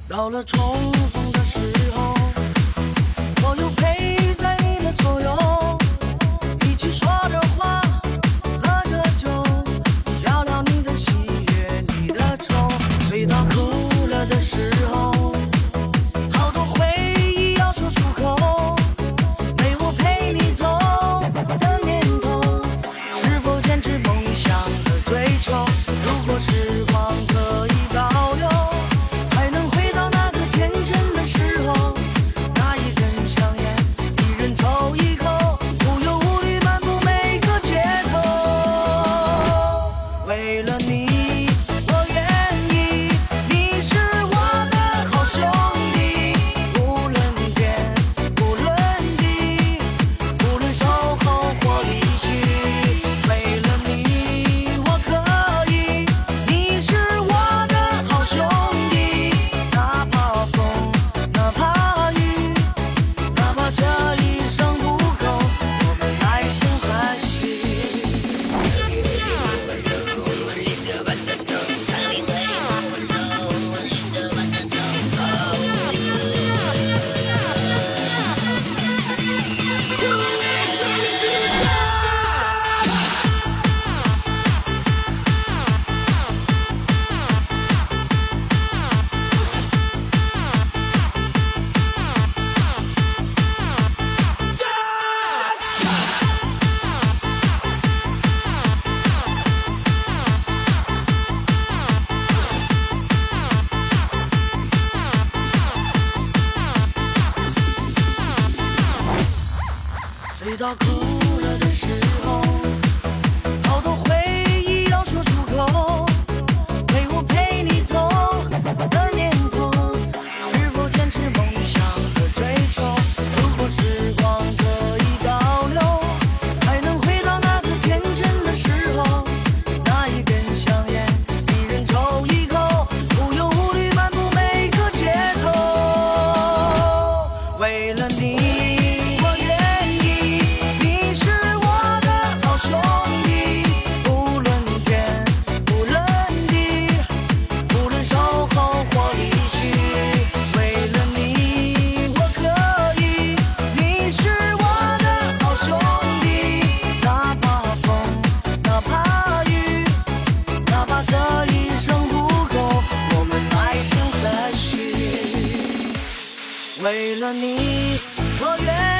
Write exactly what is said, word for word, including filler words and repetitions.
到了重逢的时候，我又陪在你的左右，一起说着话，喝着酒，聊聊你的喜悦，你的愁。醉到哭了的时候，好多回忆要说出口。没我陪你走的年头，是否坚持梦想的追求？如果时光可以倒流，还能回到那个天真的时候，拿一根香烟，一人抽一口，无忧无虑漫步每个街头。为了你，我愿意，你是我的好兄弟，无论天，无论地，无论守候或离去。为了你，我可以，你是我的好兄弟，哪怕风，哪怕雨，哪怕这一生不够，我们来生还许。醉到哭了的时候，好多回忆要说出口。陪我陪你走的年头，是否坚持梦想的追求？如果时光可以倒流，还能回到那个天真的时候，拿一根香烟，一人抽一口，无忧无虑漫步每个街头。为了你，我愿意，你是我的好兄弟，无论天，无论地，无论守候或离去。为了你，我可以，你是我的好兄弟，哪怕风，哪怕雨，哪怕这一生不够，我们来生再续。为了你，我愿